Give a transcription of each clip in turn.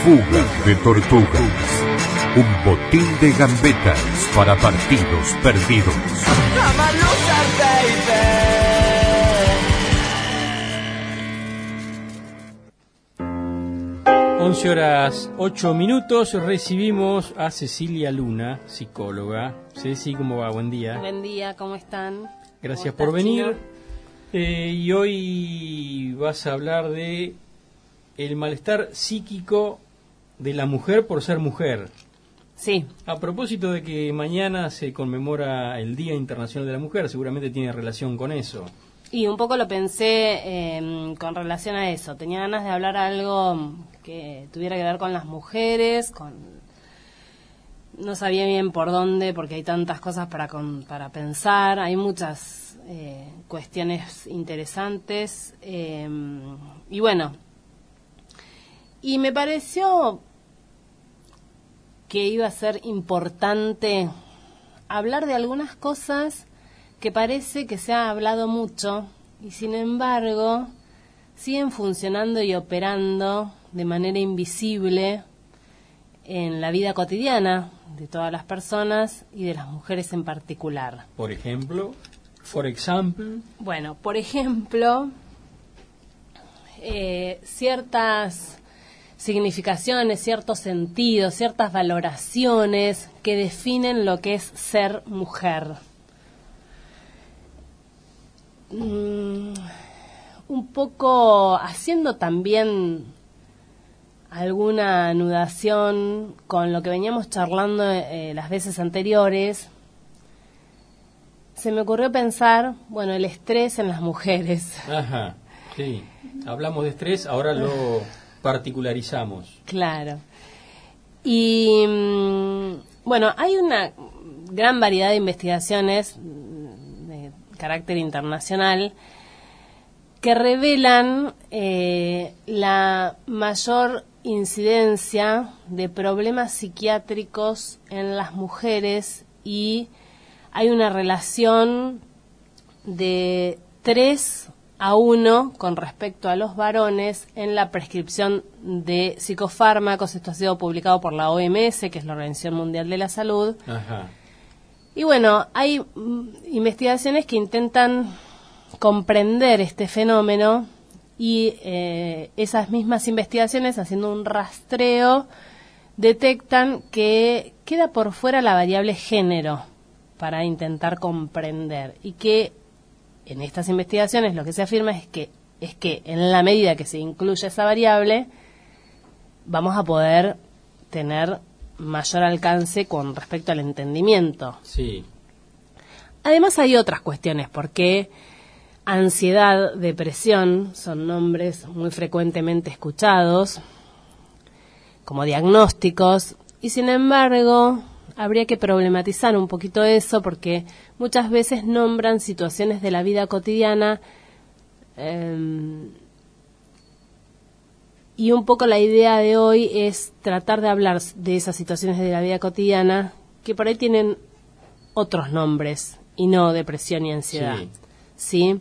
Fuga de tortugas. Un botín de gambetas para partidos perdidos. 11:08. Recibimos a Cecilia Luna, psicóloga. Ceci, ¿cómo va? Buen día. Buen día, ¿cómo están? Gracias por venir. Y hoy vas a hablar de el malestar psíquico de la mujer por ser mujer. Sí. A propósito de que mañana se conmemora el Día Internacional de la Mujer, seguramente tiene relación con eso. Y un poco lo pensé con relación a eso. Tenía ganas de hablar algo que tuviera que ver con las mujeres, no sabía bien por dónde, porque hay tantas cosas para pensar, hay muchas cuestiones interesantes. Y bueno, y me pareció que iba a ser importante hablar de algunas cosas que parece que se ha hablado mucho y sin embargo siguen funcionando y operando de manera invisible en la vida cotidiana de todas las personas y de las mujeres en particular. Por ejemplo, Bueno, por ejemplo, ciertas significaciones, ciertos sentidos, ciertas valoraciones que definen lo que es ser mujer. Un poco haciendo también alguna anudación con lo que veníamos charlando las veces anteriores, se me ocurrió pensar, bueno, el estrés en las mujeres. Ajá, sí. Hablamos de estrés, ahora lo particularizamos. Claro. Y bueno, hay una gran variedad de investigaciones de carácter internacional que revelan la mayor incidencia de problemas psiquiátricos en las mujeres, y hay una relación de 3-1 con respecto a los varones en la prescripción de psicofármacos. Esto ha sido publicado por la OMS, que es la Organización Mundial de la Salud. Ajá. Y bueno, hay investigaciones que intentan comprender este fenómeno y esas mismas investigaciones, haciendo un rastreo, detectan que queda por fuera la variable género para intentar comprender, y que en estas investigaciones lo que se afirma es que en la medida que se incluye esa variable vamos a poder tener mayor alcance con respecto al entendimiento. Sí. Además hay otras cuestiones, porque ansiedad, depresión son nombres muy frecuentemente escuchados como diagnósticos, y sin embargo habría que problematizar un poquito eso, porque muchas veces nombran situaciones de la vida cotidiana, y un poco la idea de hoy es tratar de hablar de esas situaciones de la vida cotidiana que por ahí tienen otros nombres y no depresión y ansiedad. ¿Sí?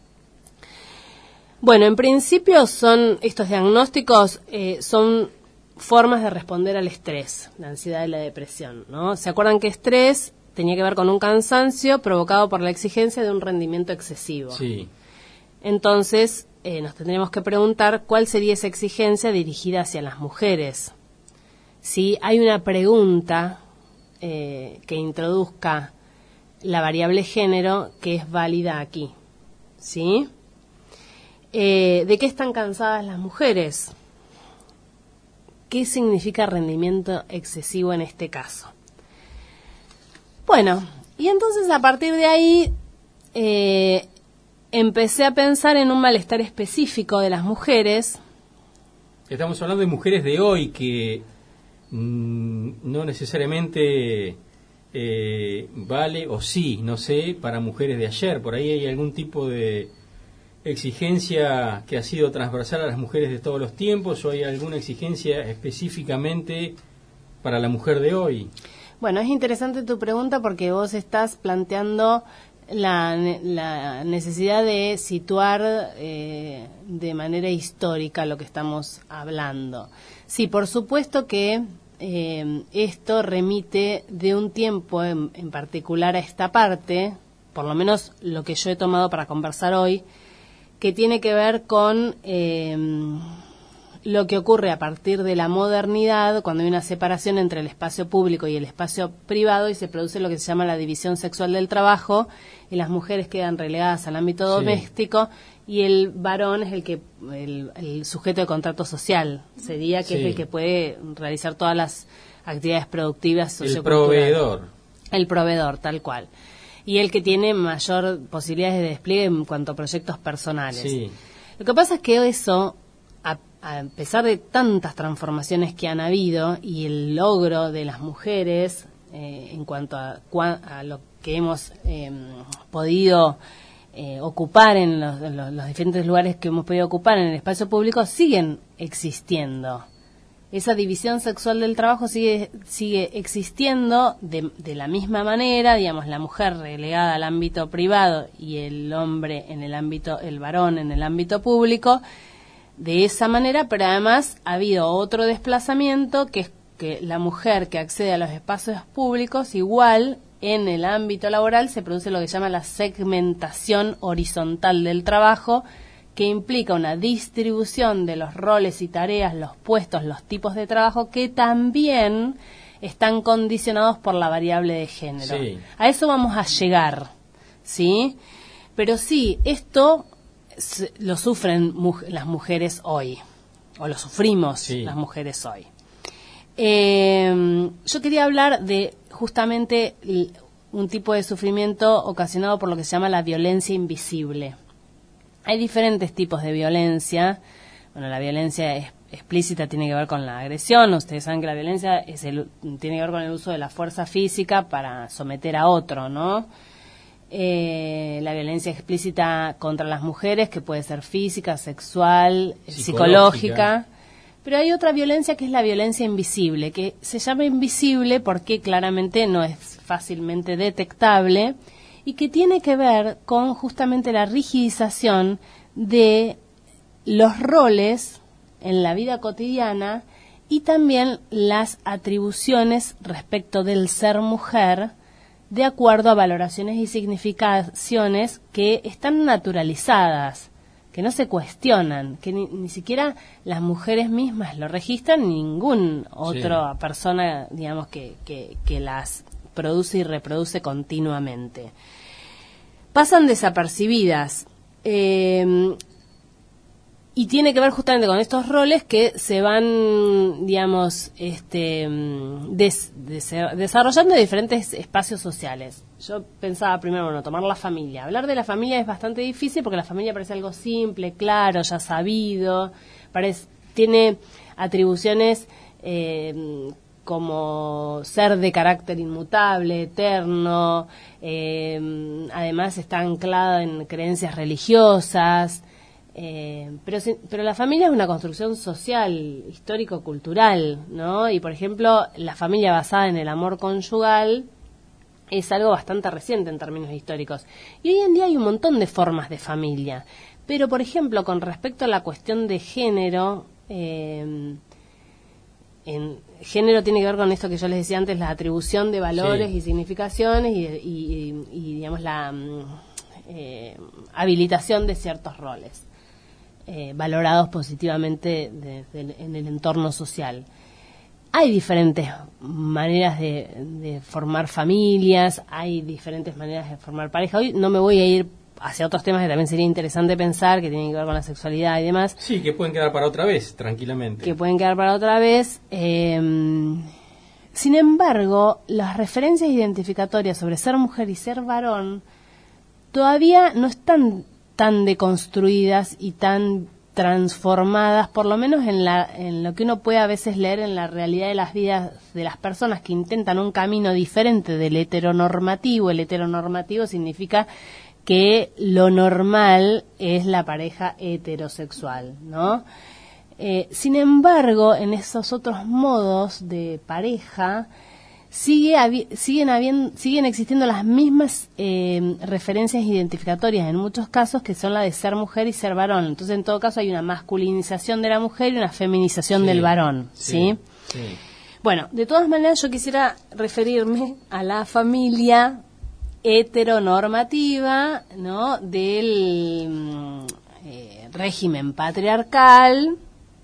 Bueno, en principio son estos diagnósticos, son formas de responder al estrés, la ansiedad y la depresión, ¿no? ¿Se acuerdan que estrés tenía que ver con un cansancio provocado por la exigencia de un rendimiento excesivo? Sí. Entonces, nos tendríamos que preguntar cuál sería esa exigencia dirigida hacia las mujeres. Si hay una pregunta que introduzca la variable género que es válida aquí, ¿sí? ¿De qué están cansadas las mujeres? ¿Qué significa rendimiento excesivo en este caso? Bueno, y entonces a partir de ahí empecé a pensar en un malestar específico de las mujeres. Estamos hablando de mujeres de hoy que no necesariamente vale, o sí, no sé, para mujeres de ayer. Por ahí hay algún tipo de exigencia que ha sido transversal a las mujeres de todos los tiempos, o hay alguna exigencia específicamente para la mujer de hoy. Bueno, es interesante tu pregunta porque vos estás planteando la necesidad de situar de manera histórica lo que estamos hablando. Sí, por supuesto que esto remite de un tiempo en particular a esta parte, por lo menos lo que yo he tomado para conversar hoy, que tiene que ver con lo que ocurre a partir de la modernidad, cuando hay una separación entre el espacio público y el espacio privado y se produce lo que se llama la división sexual del trabajo, y las mujeres quedan relegadas al ámbito doméstico y el varón es el sujeto de contrato social, sería que es el que puede realizar todas las actividades productivas socioculturales. El proveedor, tal cual. Y el que tiene mayor posibilidades de despliegue en cuanto a proyectos personales. Sí. Lo que pasa es que eso, a pesar de tantas transformaciones que han habido y el logro de las mujeres en cuanto a lo que hemos podido ocupar en los diferentes lugares que hemos podido ocupar en el espacio público, siguen existiendo. Esa división sexual del trabajo sigue existiendo de la misma manera, digamos, la mujer relegada al ámbito privado y el hombre el varón en el ámbito público, de esa manera, pero además ha habido otro desplazamiento, que es que la mujer que accede a los espacios públicos, igual en el ámbito laboral se produce lo que se llama la segmentación horizontal del trabajo, que implica una distribución de los roles y tareas, los puestos, los tipos de trabajo, que también están condicionados por la variable de género. Sí. A eso vamos a llegar, ¿sí? Pero sí, esto lo sufren las mujeres hoy, o lo sufrimos las mujeres hoy. Yo quería hablar de justamente un tipo de sufrimiento ocasionado por lo que se llama la violencia invisible. Hay diferentes tipos de violencia. Bueno, la violencia explícita tiene que ver con la agresión. Ustedes saben que la violencia tiene que ver con el uso de la fuerza física para someter a otro, ¿no? La violencia explícita contra las mujeres, que puede ser física, sexual, psicológica. Pero hay otra violencia que es la violencia invisible, que se llama invisible porque claramente no es fácilmente detectable, y que tiene que ver con justamente la rigidización de los roles en la vida cotidiana y también las atribuciones respecto del ser mujer de acuerdo a valoraciones y significaciones que están naturalizadas, que no se cuestionan, que ni siquiera las mujeres mismas lo registran, ninguna otra persona, digamos, que las produce y reproduce continuamente. Pasan desapercibidas y tiene que ver justamente con estos roles que se van, digamos, desarrollando en diferentes espacios sociales. Yo pensaba primero, tomar la familia. Hablar de la familia es bastante difícil porque la familia parece algo simple, claro, ya sabido, tiene atribuciones como ser de carácter inmutable, eterno, además está anclada en creencias religiosas, pero la familia es una construcción social, histórico-cultural, ¿no? Y por ejemplo, la familia basada en el amor conyugal es algo bastante reciente en términos históricos. Y hoy en día hay un montón de formas de familia, pero por ejemplo, con respecto a la cuestión de género, en género tiene que ver con esto que yo les decía antes, la atribución de valores y significaciones y digamos la habilitación de ciertos roles valorados positivamente en el entorno social. Hay diferentes maneras de formar familias, hay diferentes maneras de formar pareja. Hoy no me voy a ir hacia otros temas que también sería interesante pensar, que tienen que ver con la sexualidad y demás. Sí, que pueden quedar para otra vez, tranquilamente. Que pueden quedar para otra vez. Sin embargo, las referencias identificatorias sobre ser mujer y ser varón todavía no están tan deconstruidas y tan transformadas, por lo menos en lo que uno puede a veces leer en la realidad de las vidas de las personas que intentan un camino diferente del heteronormativo. El heteronormativo significa que lo normal es la pareja heterosexual, ¿no? Sin embargo, en esos otros modos de pareja siguen existiendo las mismas referencias identificatorias en muchos casos, que son la de ser mujer y ser varón. Entonces, en todo caso, hay una masculinización de la mujer y una feminización del varón, ¿sí? Sí. Bueno, de todas maneras, yo quisiera referirme a la familia heteronormativa, ¿no?, del régimen patriarcal,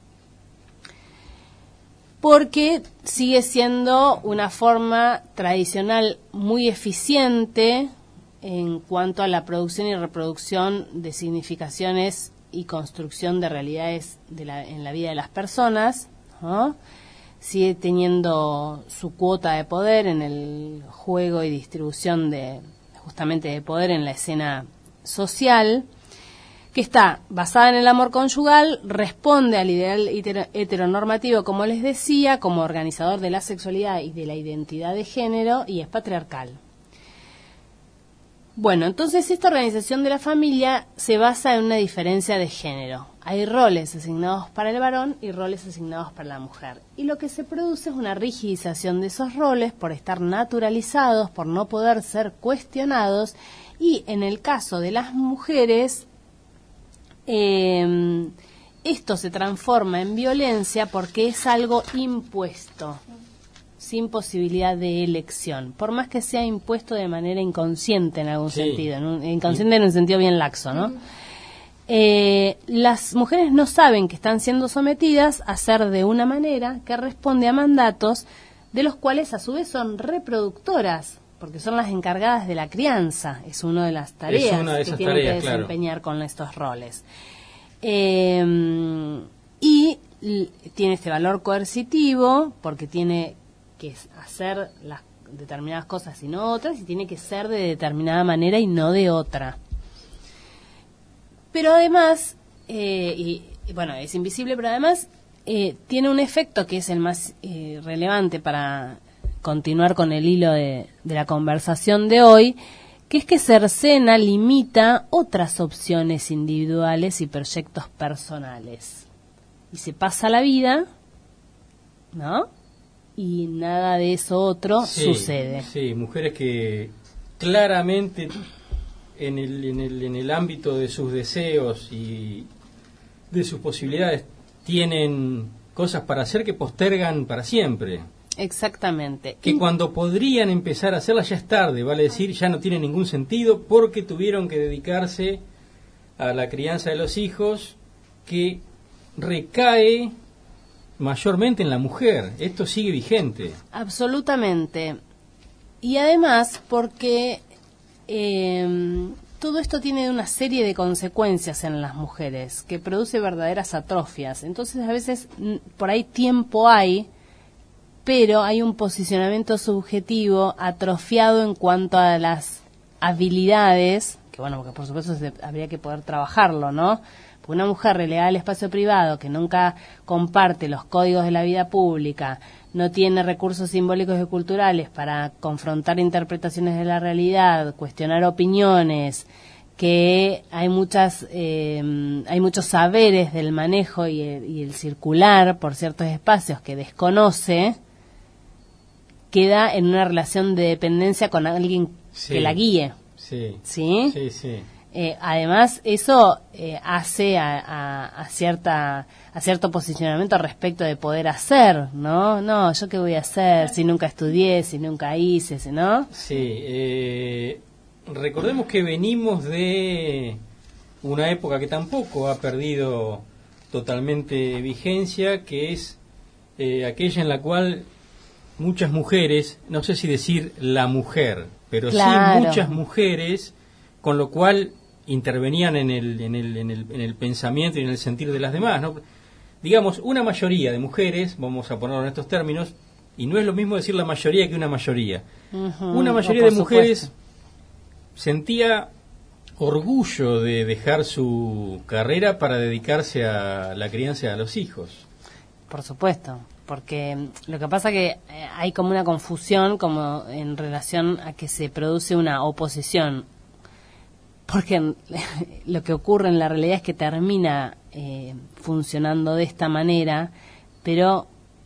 porque sigue siendo una forma tradicional muy eficiente en cuanto a la producción y reproducción de significaciones y construcción de realidades en la vida de las personas, ¿no? Sigue teniendo su cuota de poder en el juego y distribución justamente de poder en la escena social, que está basada en el amor conyugal, responde al ideal heteronormativo, como les decía, como organizador de la sexualidad y de la identidad de género, y es patriarcal. Bueno, entonces esta organización de la familia se basa en una diferencia de género. Hay roles asignados para el varón y roles asignados para la mujer. Y lo que se produce es una rigidización de esos roles por estar naturalizados, por no poder ser cuestionados, y en el caso de las mujeres, esto se transforma en violencia porque es algo impuesto, sin posibilidad de elección, por más que sea impuesto de manera inconsciente en algún sentido, inconsciente en un sentido bien laxo, ¿no? Las mujeres no saben que están siendo sometidas a ser de una manera que responde a mandatos de los cuales a su vez son reproductoras, porque son las encargadas de la crianza, es una de las tareas que tienen que desempeñar con estos roles. Y tiene este valor coercitivo, porque tiene que hacer las determinadas cosas y no otras, y tiene que ser de determinada manera y no de otra. Pero además, bueno, es invisible, pero además tiene un efecto que es el más relevante para continuar con el hilo de la conversación de hoy, que es que cercena, limita otras opciones individuales y proyectos personales. Y se pasa la vida, ¿no? Y nada de eso otro sucede. Sí, mujeres que claramente en el ámbito de sus deseos y de sus posibilidades tienen cosas para hacer que postergan para siempre. Exactamente. Que cuando podrían empezar a hacerlas ya es tarde, vale decir, ya no tiene ningún sentido porque tuvieron que dedicarse a la crianza de los hijos, que recae mayormente en la mujer. Esto sigue vigente. Absolutamente. Y además porque todo esto tiene una serie de consecuencias en las mujeres que produce verdaderas atrofias. Entonces a veces por ahí tiempo hay, pero hay un posicionamiento subjetivo atrofiado en cuanto a las habilidades, que bueno, porque por supuesto habría que poder trabajarlo, ¿no? Porque una mujer relegada al espacio privado, que nunca comparte los códigos de la vida pública, no tiene recursos simbólicos y culturales para confrontar interpretaciones de la realidad, cuestionar opiniones, que hay muchos saberes del manejo y el circular por ciertos espacios que desconoce, queda en una relación de dependencia con alguien que la guíe. Sí. ¿Sí? Sí, sí. Además, eso hace a cierto posicionamiento respecto de poder hacer, ¿no? No, ¿yo qué voy a hacer si nunca estudié, si nunca hice, ¿no? Sí. Recordemos que venimos de una época que tampoco ha perdido totalmente vigencia, que es aquella en la cual muchas mujeres, no sé si decir la mujer, pero claro, sí muchas mujeres, con lo cual intervenían en el pensamiento y en el sentir de las demás, ¿no? Digamos, una mayoría de mujeres, vamos a ponerlo en estos términos, y no es lo mismo decir la mayoría que una mayoría. Una mayoría de mujeres sentía orgullo de dejar su carrera para dedicarse a la crianza de los hijos. Por supuesto, porque lo que pasa que hay como una confusión como en relación a que se produce una oposición, porque lo que ocurre en la realidad es que termina funcionando de esta manera, pero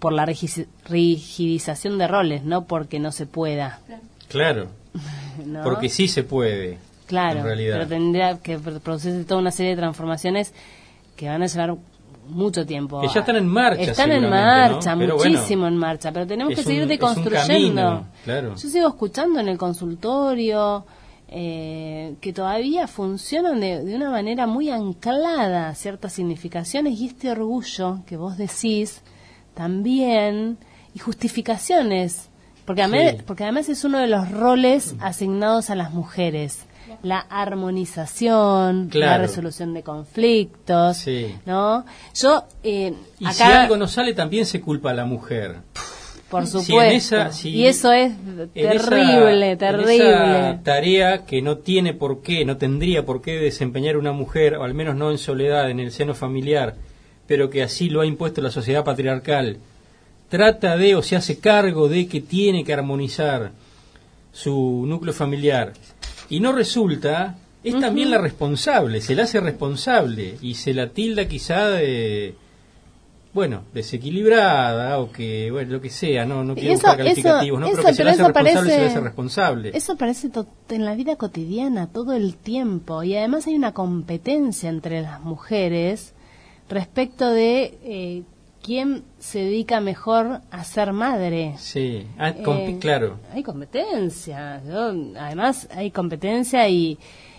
por la rigidización de roles, no porque no se pueda. Claro, ¿No? porque sí se puede, Claro, en realidad. pero tendría que producirse toda una serie de transformaciones que van a llevar mucho tiempo. Que ya están en marcha. Están en seguramente, marcha, ¿no? Pero muchísimo bueno, en marcha, pero tenemos que es seguir un deconstruyendo. camino, claro. Yo sigo escuchando en el consultorio que todavía funcionan de una manera muy anclada a ciertas significaciones, y este orgullo que vos decís también, y justificaciones, porque además es uno de los roles asignados a las mujeres. La armonización, Claro. la resolución de conflictos, Sí. ¿no? Yo Y acá, si algo no sale, también se culpa a la mujer. por Si en supuesto, y eso es terrible, terrible. En esa tarea que no tiene por qué, no tendría por qué desempeñar una mujer, o al menos no en soledad, en el seno familiar, pero que así lo ha impuesto la sociedad patriarcal, trata de o se hace cargo de que tiene que armonizar su núcleo familiar y no resulta, es también la responsable, se la hace responsable y se la tilda quizá de, bueno, desequilibrada o que, bueno, lo que sea, no quiero buscar calificativos, ¿no? Pero que se la hace responsable, se la hace responsable. Eso aparece en la vida cotidiana todo el tiempo, y además hay una competencia entre las mujeres respecto de quién se dedica mejor a ser madre. Sí, claro. Hay competencia, además hay competencia y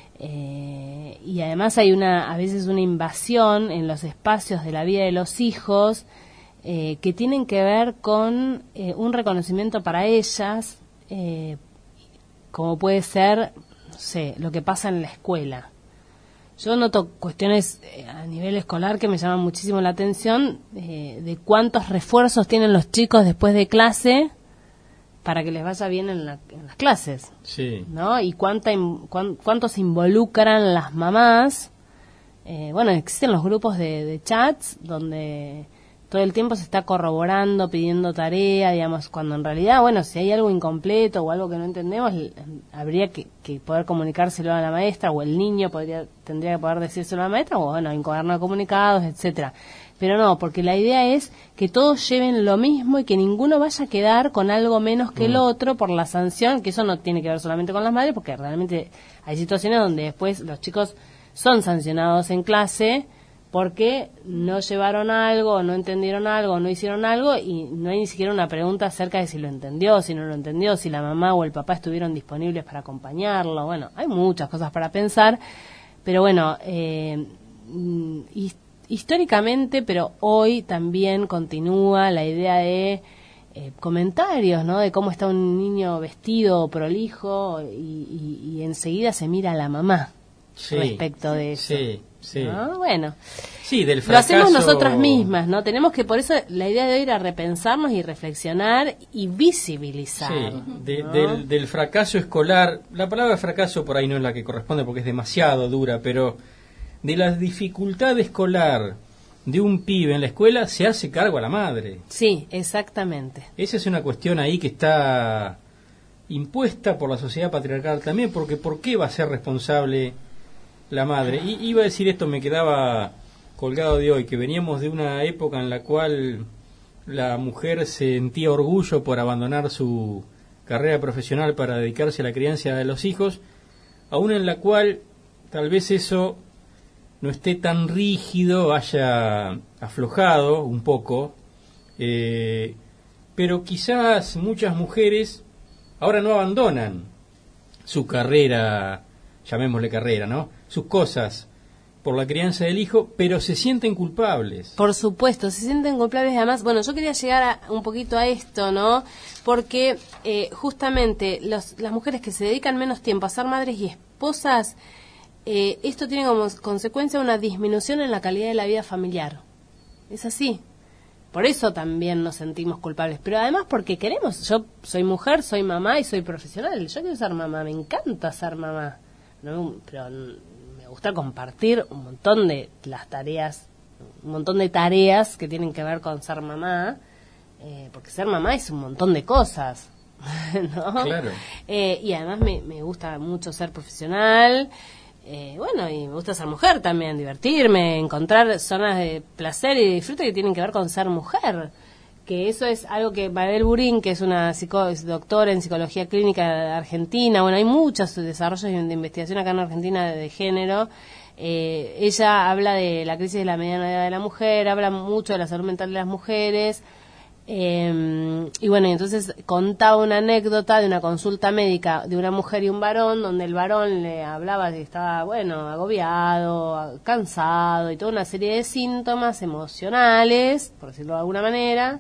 además hay a veces una invasión en los espacios de la vida de los hijos que tienen que ver con un reconocimiento para ellas, como puede ser, no sé, lo que pasa en la escuela. Yo noto cuestiones a nivel escolar que me llaman muchísimo la atención, de cuántos refuerzos tienen los chicos después de clase para que les vaya bien en las clases, Sí. ¿no? Y cuánto se involucran las mamás. Bueno, existen los grupos de chats donde todo el tiempo se está corroborando, pidiendo tarea, digamos, cuando en realidad, bueno, si hay algo incompleto o algo que no entendemos, habría que poder comunicárselo a la maestra, o el niño tendría que poder decírselo a la maestra, o bueno, en cuaderno de comunicados, etcétera. Pero no, porque la idea es que todos lleven lo mismo y que ninguno vaya a quedar con algo menos que el otro por la sanción, que eso no tiene que ver solamente con las madres, porque realmente hay situaciones donde después los chicos son sancionados en clase porque no llevaron algo, no entendieron algo, no hicieron algo, y no hay ni siquiera una pregunta acerca de si lo entendió, si no lo entendió, si la mamá o el papá estuvieron disponibles para acompañarlo. Bueno, hay muchas cosas para pensar, pero bueno, históricamente, pero hoy también continúa la idea de comentarios, ¿no? De cómo está un niño vestido prolijo y enseguida se mira a la mamá respecto de eso. Sí, sí. ¿No? Bueno, sí, del fracaso... lo hacemos nosotras mismas, ¿no? Tenemos que, por eso la idea de hoy era repensarnos y reflexionar y visibilizar. Sí, ¿no? del fracaso escolar. La palabra fracaso por ahí no es la que corresponde porque es demasiado dura, pero de la dificultad escolar de un pibe en la escuela se hace cargo a la madre. Sí, exactamente. Esa es una cuestión ahí que está impuesta por la sociedad patriarcal también, porque ¿por qué va a ser responsable la madre? Y iba a decir esto, me quedaba colgado de hoy, que veníamos de una época en la cual la mujer sentía orgullo por abandonar su carrera profesional para dedicarse a la crianza de los hijos, a una en la cual tal vez eso no esté tan rígido, haya aflojado un poco, pero quizás muchas mujeres ahora no abandonan su carrera, llamémosle carrera, ¿no? Sus cosas por la crianza del hijo, pero se sienten culpables. Por supuesto, se sienten culpables. Además, bueno, yo quería llegar un poquito a esto, ¿no? Porque justamente las mujeres que se dedican menos tiempo a ser madres y esposas, esto tiene como consecuencia una disminución en la calidad de la vida familiar. Es así. Por eso también nos sentimos culpables. Pero además porque queremos. Yo soy mujer, soy mamá y soy profesional. Yo quiero ser mamá, me encanta ser mamá. ¿No? Pero me gusta compartir un montón de las tareas, un montón de tareas que tienen que ver con ser mamá. Porque ser mamá es un montón de cosas. ¿No? Claro. Y además me gusta mucho ser profesional. Bueno, y me gusta ser mujer también, divertirme, encontrar zonas de placer y de disfrute que tienen que ver con ser mujer, que eso es algo que Mabel Burín, que es una es doctora en psicología clínica argentina, bueno, hay muchos desarrollos de investigación acá en Argentina de género. Ella habla de la crisis de la mediana edad de la mujer, habla mucho de la salud mental de las mujeres. Y bueno, entonces contaba una anécdota de una consulta médica de una mujer y un varón, donde el varón le hablaba de que estaba, bueno, agobiado, cansado y toda una serie de síntomas emocionales, por decirlo de alguna manera.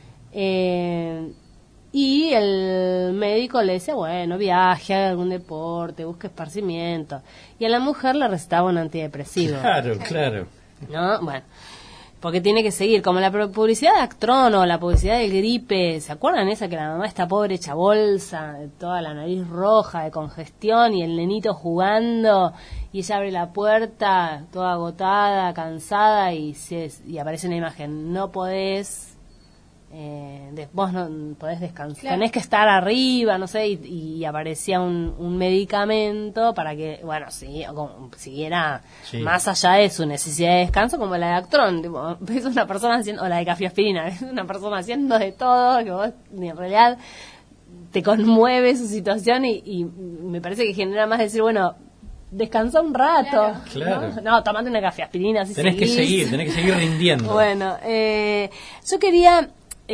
Y el médico le decía, bueno, viaje, haga algún deporte, busque esparcimiento. Y a la mujer le recetaba un antidepresivo. Claro. ¿No? Bueno, porque tiene que seguir, como la publicidad de Actron o la publicidad del gripe, ¿se acuerdan esa que la mamá está pobre hecha bolsa, toda la nariz roja de congestión y el nenito jugando y ella abre la puerta toda agotada, cansada y aparece una imagen, no podés, vos no podés descansar, claro, tenés que estar arriba, no sé, y aparecía un medicamento para que, bueno, siguiera más allá de su necesidad de descanso, como la de Actron, tipo, es una persona haciendo, o la de cafeaspirina, es una persona haciendo de todo, que vos en realidad te conmueve su situación y me parece que genera más decir, bueno, descansa un rato, claro. No, tomate una cafeaspirina, así tenés que seguir rindiendo. Bueno, yo quería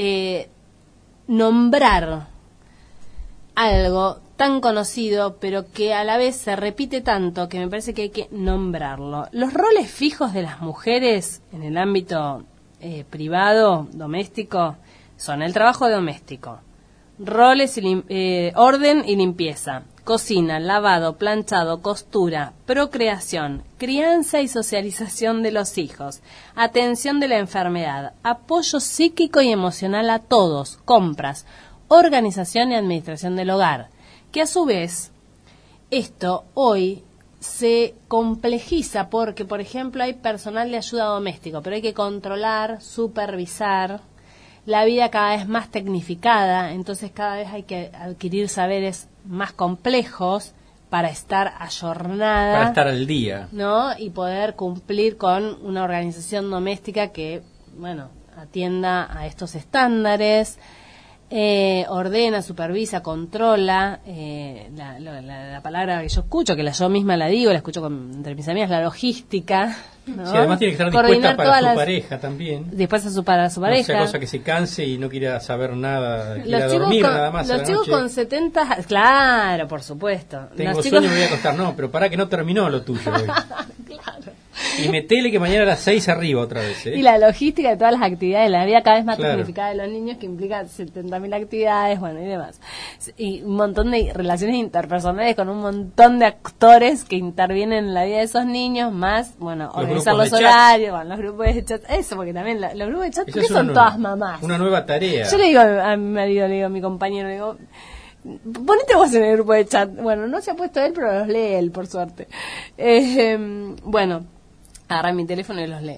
nombrar algo tan conocido, pero que a la vez se repite tanto que me parece que hay que nombrarlo. Los roles fijos de las mujeres en el ámbito privado, doméstico, son el trabajo doméstico, roles orden y limpieza, cocina, lavado, planchado, costura, procreación, crianza y socialización de los hijos, atención de la enfermedad, apoyo psíquico y emocional a todos, compras, organización y administración del hogar. Que a su vez, esto hoy se complejiza porque, por ejemplo, hay personal de ayuda doméstico, pero hay que controlar, supervisar. La vida cada vez más tecnificada, entonces cada vez hay que adquirir saberes más complejos para estar ayornada, para estar al día, ¿no? Y poder cumplir con una organización doméstica que, bueno, atienda a estos estándares, ordena, supervisa, controla, la palabra que yo escucho, que yo misma la digo, la escucho entre mis amigas, la logística, ¿no? Sí, además tiene que estar dispuesta para su pareja también. Dispuesta para su pareja. No sea cosa que se canse y no quiera saber nada, quiera Los dormir nada más. Los chicos con 70, claro, por supuesto. Tengo sueño, me voy a acostar. No, pero pará que no terminó lo tuyo hoy. Claro. Y metele que mañana a las 6 arriba otra vez. Y la logística de todas las actividades, la vida cada vez más tecnificada de los niños, que implica 70.000 actividades, bueno, y demás. Y un montón de relaciones interpersonales con un montón de actores que intervienen en la vida de esos niños, más, bueno, organizar los horarios, bueno, los grupos de chat, eso, porque también los grupos de chat, porque son todas mamás. Una nueva tarea. Yo le digo a mi marido, le digo a mi compañero, le digo, ponete vos en el grupo de chat. Bueno, no se ha puesto él, pero los lee él, por suerte. Bueno, agarra mi teléfono y los lee.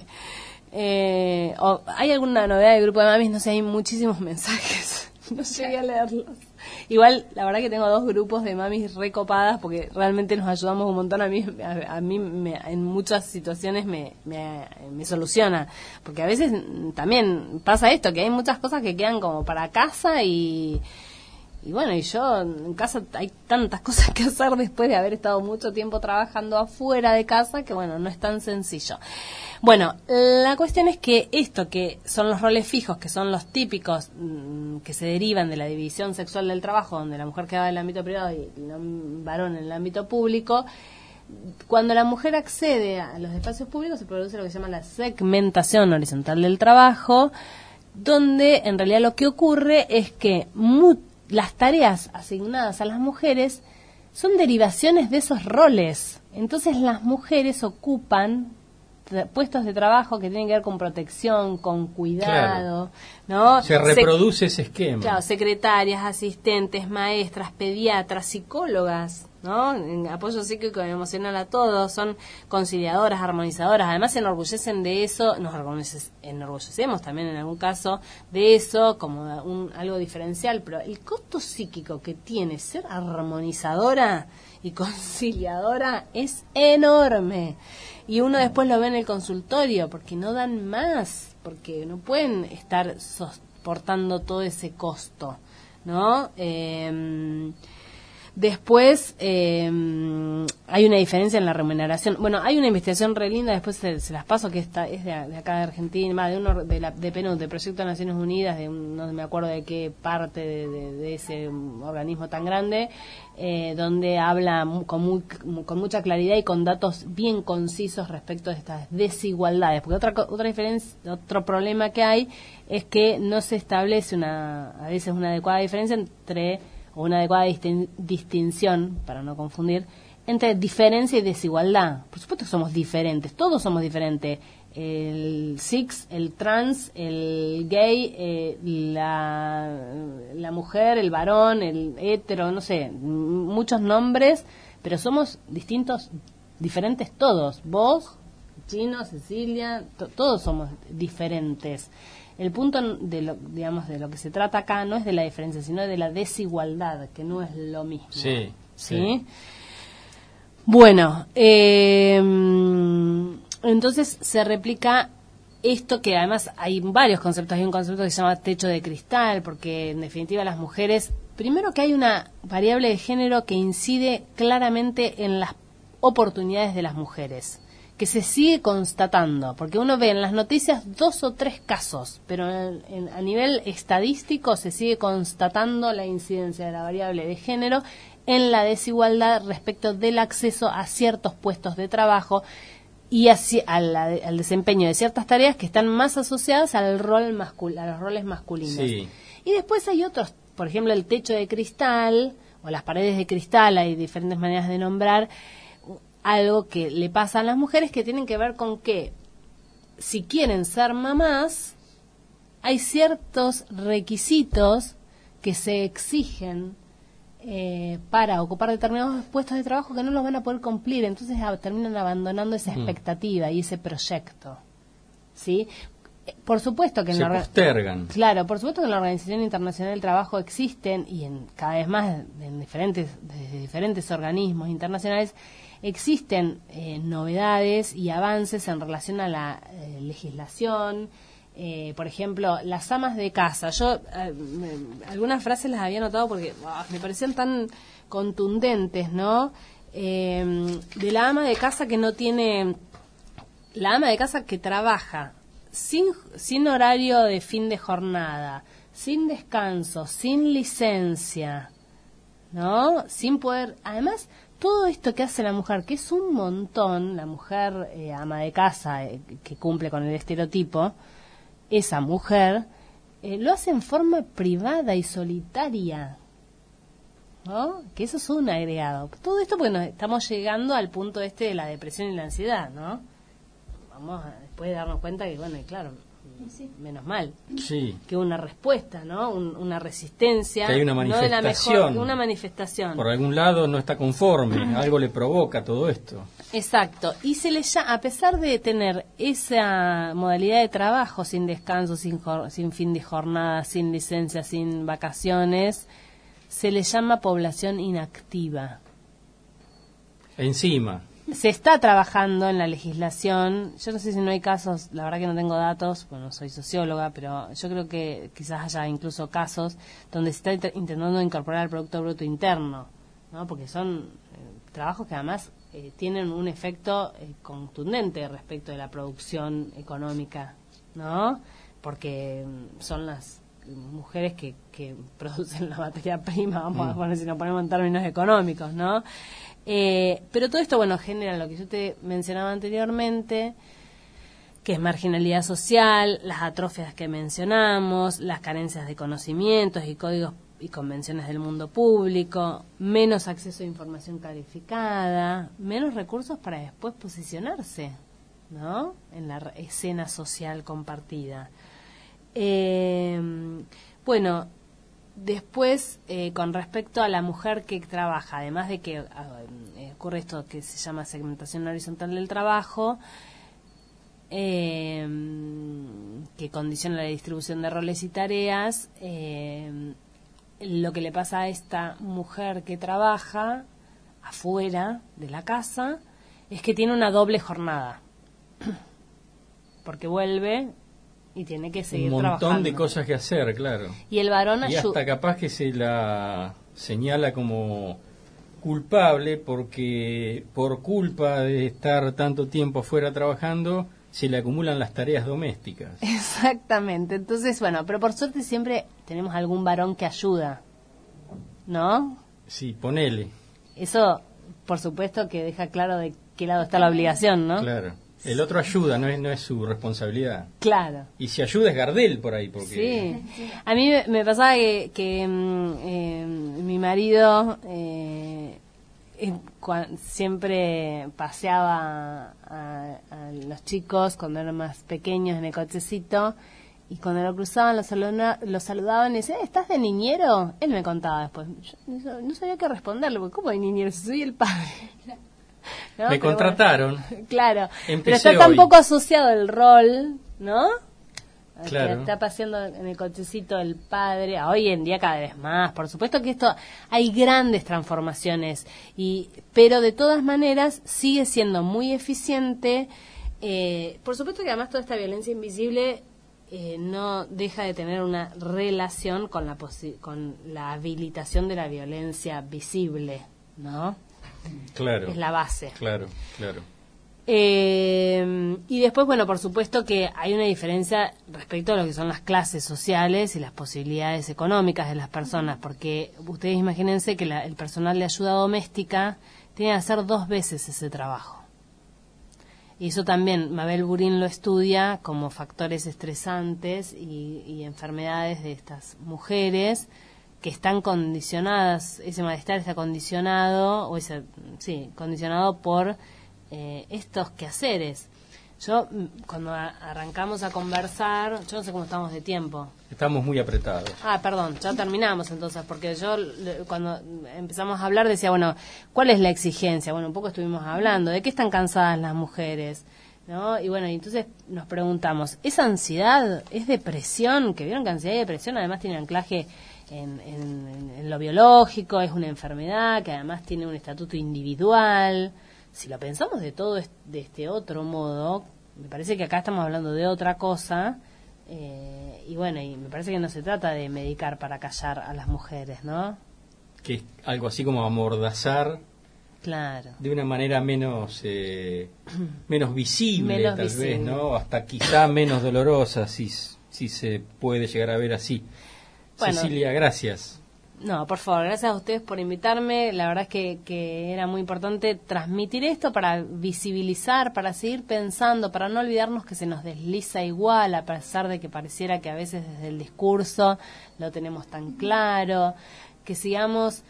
¿Hay alguna novedad del grupo de mamis? No sé, hay muchísimos mensajes. No llegué a leerlos. Igual, la verdad que tengo 2 grupos de mamis recopadas porque realmente nos ayudamos un montón. A mí en muchas situaciones me soluciona. Porque a veces también pasa esto, que hay muchas cosas que quedan como para casa y bueno, y yo en casa hay tantas cosas que hacer después de haber estado mucho tiempo trabajando afuera de casa que, bueno, no es tan sencillo. Bueno, la cuestión es que esto que son los roles fijos, que son los típicos que se derivan de la división sexual del trabajo, donde la mujer queda en el ámbito privado y el varón en el ámbito público, cuando la mujer accede a los espacios públicos se produce lo que se llama la segmentación horizontal del trabajo, donde en realidad lo que ocurre es que las tareas asignadas a las mujeres son derivaciones de esos roles. Entonces las mujeres ocupan puestos de trabajo que tienen que ver con protección, con cuidado, claro, ¿no? Se reproduce ese esquema. Claro, secretarias, asistentes, maestras, pediatras, psicólogas, ¿no? En apoyo psíquico y emocional a todos, son conciliadoras, armonizadoras, además se enorgullecen de eso, nos enorgullecemos también en algún caso de eso como algo diferencial, pero el costo psíquico que tiene ser armonizadora y conciliadora es enorme. Y uno después lo ve en el consultorio porque no dan más, porque no pueden estar soportando todo ese costo, ¿no? Después hay una diferencia en la remuneración. Bueno, hay una investigación re linda, después se las paso, que es de acá de Argentina, de PNUD, de Proyecto de Naciones Unidas, no me acuerdo de qué parte de ese organismo tan grande, donde habla con mucha claridad y con datos bien concisos respecto de estas desigualdades. Porque otra diferencia, otro problema que hay es que no se establece a veces una adecuada diferencia o una adecuada distinción, para no confundir, entre diferencia y desigualdad. Por supuesto que somos diferentes, todos somos diferentes. El cis, el trans, el gay, la mujer, el varón, el hetero, no sé, muchos nombres, pero somos distintos, diferentes todos. Vos, Chino, Cecilia, todos somos diferentes. El punto de lo que se trata acá no es de la diferencia, sino de la desigualdad, que no es lo mismo. Sí. Bueno, entonces se replica esto, que además hay varios conceptos. Hay un concepto que se llama techo de cristal, porque en definitiva las mujeres, primero que hay una variable de género que incide claramente en las oportunidades de las mujeres, que se sigue constatando, porque uno ve en las noticias 2 o 3 casos, pero a nivel estadístico se sigue constatando la incidencia de la variable de género en la desigualdad respecto del acceso a ciertos puestos de trabajo y al desempeño de ciertas tareas que están más asociadas a los roles masculinos. Sí. Y después hay otros, por ejemplo, el techo de cristal o las paredes de cristal, hay diferentes maneras de nombrar algo que le pasa a las mujeres, que tienen que ver con que si quieren ser mamás, hay ciertos requisitos que se exigen para ocupar determinados puestos de trabajo que no los van a poder cumplir, entonces terminan abandonando esa expectativa y ese proyecto, ¿sí? Por supuesto que se postergan. Claro, por supuesto que en la Organización Internacional del Trabajo existen, y cada vez más desde diferentes organismos internacionales, existen novedades y avances en relación a la legislación. Por ejemplo, las amas de casa. Yo algunas frases las había notado porque me parecían tan contundentes, ¿no? De la ama de casa que no tiene... La ama de casa que trabaja sin horario de fin de jornada, sin descanso, sin licencia, ¿no? Sin poder... Además, todo esto que hace la mujer, que es un montón, la mujer ama de casa, que cumple con el estereotipo, esa mujer lo hace en forma privada y solitaria, ¿no? Que eso es un agregado. Todo esto porque nos estamos llegando al punto de la depresión y la ansiedad, ¿no? Vamos a después darnos cuenta que, bueno, y claro, menos mal, que una respuesta, ¿no? Una resistencia, que hay una manifestación, no de la mejor, una manifestación. Por algún lado no está conforme, algo le provoca todo esto. Exacto, y a pesar de tener esa modalidad de trabajo sin descanso, sin fin de jornada, sin licencia, sin vacaciones, se le llama población inactiva. Encima. Se está trabajando en la legislación. Yo no sé si no hay casos, la verdad que no tengo datos, bueno, soy socióloga, pero yo creo que quizás haya incluso casos donde se está intentando incorporar al Producto Bruto Interno, ¿no? Porque son trabajos que además tienen un efecto contundente respecto de la producción económica, ¿no? Porque son las mujeres que producen la materia prima, vamos a poner, si nos ponemos en términos económicos, ¿no? Pero todo esto, bueno, genera lo que yo te mencionaba anteriormente, que es marginalidad social, las atrofias que mencionamos, las carencias de conocimientos y códigos y convenciones del mundo público, menos acceso a información calificada, menos recursos para después posicionarse, ¿no? En la escena social compartida. Bueno, después, con respecto a la mujer que trabaja, además de que ocurre esto que se llama segmentación horizontal del trabajo, que condiciona la distribución de roles y tareas, lo que le pasa a esta mujer que trabaja afuera de la casa es que tiene una doble jornada, porque vuelve y tiene que seguir un montón trabajando. de cosas que hacer, claro. Y el varón Y hasta capaz que se la señala como culpable porque por culpa de estar tanto tiempo afuera trabajando se le acumulan las tareas domésticas. Exactamente. Entonces, bueno, pero por suerte siempre tenemos algún varón que ayuda, ¿no? Sí, ponele. Eso, por supuesto, que deja claro de qué lado está la obligación, ¿no? Claro. El otro ayuda, no es su responsabilidad. Claro. Y si ayuda es Gardel por ahí, porque... Sí. A mí me pasaba que mi marido siempre paseaba a los chicos cuando eran más pequeños en el cochecito, y cuando lo cruzaban lo saludaban y decían, ¿estás de niñero? Él me contaba después. Yo no sabía qué responderle, porque ¿cómo de niñero? Si soy el padre. ¿No? Me contrataron. Bueno, claro, Empecé pero está tan hoy. poco asociado el rol, ¿no? Claro. Que está paseando en el cochecito el padre, hoy en día cada vez más. Por supuesto que esto, hay grandes transformaciones, pero de todas maneras sigue siendo muy eficiente. Por supuesto que además toda esta violencia invisible no deja de tener una relación con la habilitación de la violencia visible, ¿no? Claro. Es la base. Claro. Y después, bueno, por supuesto que hay una diferencia respecto a lo que son las clases sociales y las posibilidades económicas de las personas, porque ustedes imagínense que el personal de ayuda doméstica tiene que hacer 2 veces ese trabajo. Y eso también Mabel Burín lo estudia como factores estresantes y enfermedades de estas mujeres que están condicionadas, ese malestar está condicionado, condicionado por estos quehaceres. Yo, cuando arrancamos a conversar, yo no sé cómo estamos de tiempo. Estamos muy apretados. Perdón, ya terminamos entonces, porque yo cuando empezamos a hablar decía, bueno, ¿cuál es la exigencia? Bueno, un poco estuvimos hablando, ¿de qué están cansadas las mujeres? ¿No? Y bueno, y entonces nos preguntamos, ¿es ansiedad? ¿Es depresión? Que vieron que ansiedad y depresión además tienen anclaje en lo biológico, es una enfermedad que además tiene un estatuto individual. Si lo pensamos de este otro modo, me parece que acá estamos hablando de otra cosa, y bueno, y me parece que no se trata de medicar para callar a las mujeres, ¿no? Que es algo así como amordazar, claro, de una manera menos visible, menos tal visible. vez, ¿no? Hasta quizá menos dolorosa, si se puede llegar a ver así. Bueno. Cecilia, gracias. No, por favor, gracias a ustedes por invitarme. La verdad es que era muy importante transmitir esto para visibilizar, para seguir pensando, para no olvidarnos que se nos desliza igual, a pesar de que pareciera que a veces desde el discurso lo tenemos tan claro, que sigamos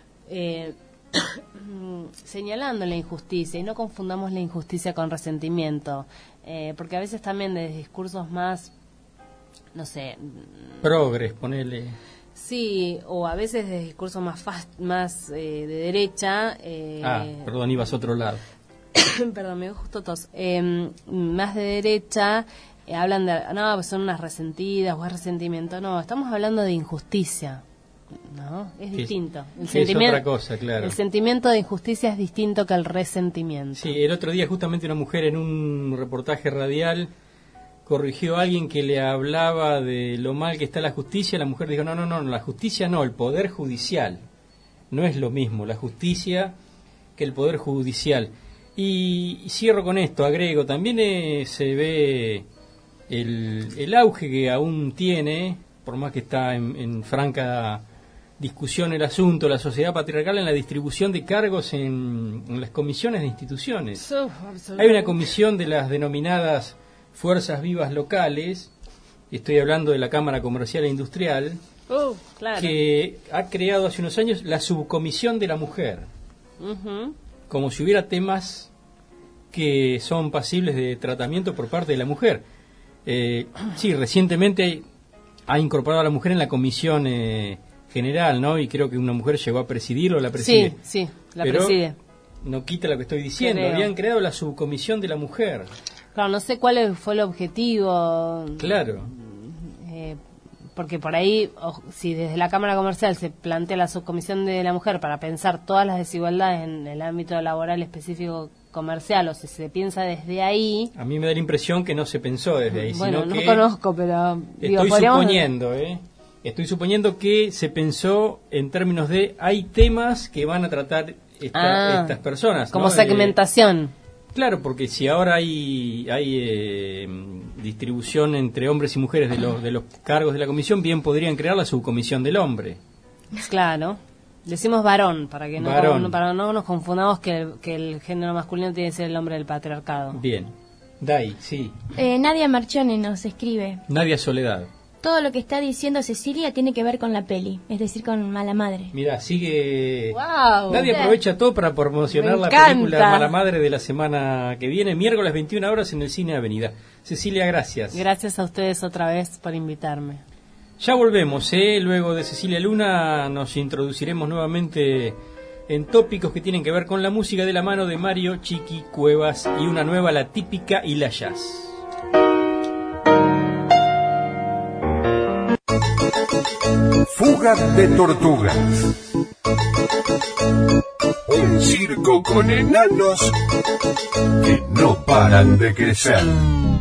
señalando la injusticia y no confundamos la injusticia con resentimiento, porque a veces también desde discursos más, no sé... Progres, ponele... Sí, o a veces de discurso más de derecha. Perdón, ibas a otro lado. Perdón, me dio justo tos. Más de derecha hablan de, no, pues son unas resentidas o es resentimiento. No, estamos hablando de injusticia, ¿no? Es distinto. Es otra cosa, claro. El sentimiento de injusticia es distinto que el resentimiento. Sí, el otro día justamente una mujer en un reportaje radial corrigió a alguien que le hablaba de lo mal que está la justicia. La mujer dijo, no, la justicia no, el poder judicial. No es lo mismo la justicia que el poder judicial. Y cierro con esto, agrego, también se ve el auge que aún tiene, por más que está en franca discusión el asunto, la sociedad patriarcal en la distribución de cargos en las comisiones de instituciones. Hay una comisión de las denominadas fuerzas vivas locales, estoy hablando de la Cámara Comercial e Industrial, claro, que ha creado hace unos años la subcomisión de la mujer, como si hubiera temas que son pasibles de tratamiento por parte de la mujer. Sí, recientemente ha incorporado a la mujer en la comisión general, ¿no? Y creo que una mujer llegó a presidirlo, la preside. Sí, la Pero preside. No quita lo que estoy diciendo, Creo. habían creado la subcomisión de la mujer. Claro, no sé cuál fue el objetivo. Claro. Porque por ahí, si desde la Cámara Comercial se plantea la subcomisión de la mujer para pensar todas las desigualdades en el ámbito laboral específico comercial o si se piensa desde ahí. A mí me da la impresión que no se pensó desde ahí, Bueno, sino no que conozco, pero estoy suponiendo que se pensó en términos de hay temas que van a tratar estas personas, como ¿no? segmentación. Claro, porque si ahora hay distribución entre hombres y mujeres de los cargos de la comisión, bien podrían crear la subcomisión del hombre. Claro. Decimos varón, para que Varón. para no nos confundamos que el género masculino tiene que ser el hombre del patriarcado. Bien. Dai, sí. Nadia Marchone nos escribe: Nadia Soledad. todo lo que está diciendo Cecilia tiene que ver con la peli, es decir, con Mala Madre. Mira, sigue. Wow, Nadia aprovecha todo para promocionar la película Mala Madre de la semana que viene, miércoles 21 horas en el Cine Avenida. Cecilia, gracias. Gracias a ustedes otra vez por invitarme. Ya volvemos, luego de Cecilia Luna nos introduciremos nuevamente en tópicos que tienen que ver con la música de la mano de Mario Chiqui Cuevas y una nueva, La Típica y la Jazz. Fuga de tortugas. Un circo con enanos que no paran de crecer.